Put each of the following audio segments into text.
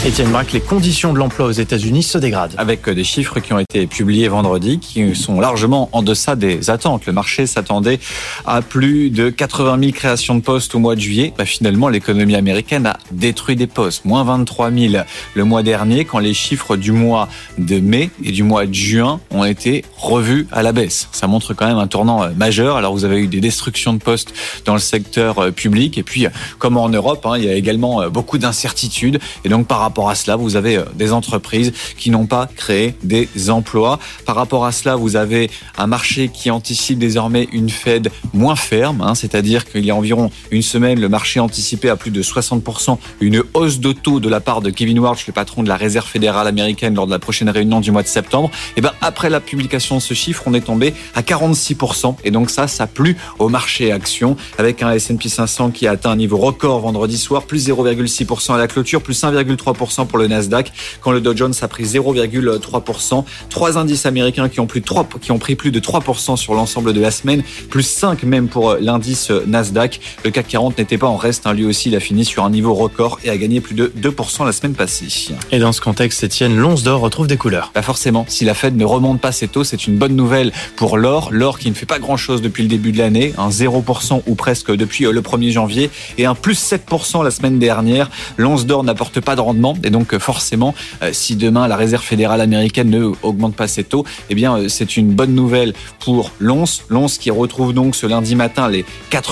Étienne Braque, les conditions de l'emploi aux États-Unis se dégradent. Avec des chiffres qui ont été publiés vendredi, qui sont largement en deçà des attentes. Le marché s'attendait à plus de 80 000 créations de postes au mois de juillet. Finalement, l'économie américaine a détruit des postes. Moins 23 000 le mois dernier, quand les chiffres du mois de mai et du mois de juin ont été revus à la baisse. Ça montre quand même un tournant majeur. Alors, vous avez eu des destructions de postes dans le secteur public. Et puis, comme en Europe, il y a également beaucoup d'incertitudes. Et donc, par rapport à cela, vous avez des entreprises qui n'ont pas créé des emplois. Par rapport à cela, vous avez un marché qui anticipe désormais une Fed moins ferme, c'est-à-dire qu'il y a environ une semaine, le marché anticipait à plus de 60% une hausse de taux de la part de Kevin Warsh, le patron de la Réserve fédérale américaine, lors de la prochaine réunion du mois de septembre. Et après la publication de ce chiffre, on est tombé à 46%. Et donc ça plu au marché actions, avec un S&P 500 qui a atteint un niveau record vendredi soir, plus 0,6% à la clôture, plus 1,3% pour le Nasdaq, quand le Dow Jones a pris 0,3%. Trois indices américains qui ont pris plus de 3% sur l'ensemble de la semaine, plus 5 même pour l'indice Nasdaq. Le CAC 40 n'était pas en reste, lui aussi il a fini sur un niveau record et a gagné plus de 2% la semaine passée. Et dans ce contexte, Étienne, l'once d'or retrouve des couleurs. Forcément, si la Fed ne remonte pas ses taux, c'est une bonne nouvelle pour l'or. L'or qui ne fait pas grand-chose depuis le début de l'année, un 0% ou presque depuis le 1er janvier et un plus 7% la semaine dernière. L'once d'or n'apporte pas de rendement et donc forcément, si demain la Réserve fédérale américaine ne augmente pas ses taux, c'est une bonne nouvelle pour l'once. L'once qui retrouve donc ce lundi matin les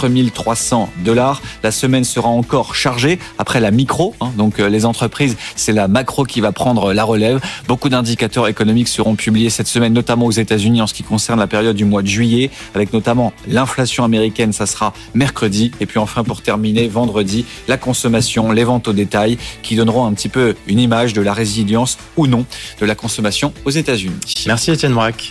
$4 300. La semaine sera encore chargée après la micro, donc les entreprises, c'est la macro qui va prendre la relève. Beaucoup d'indicateurs économiques seront publiés cette semaine, notamment aux États-Unis en ce qui concerne la période du mois de juillet, avec notamment l'inflation américaine, ça sera mercredi. Et puis enfin, pour terminer, vendredi, la consommation, les ventes au détail qui donneront un petit peu une image de la résilience ou non de la consommation aux États-Unis. Merci Étienne Braque.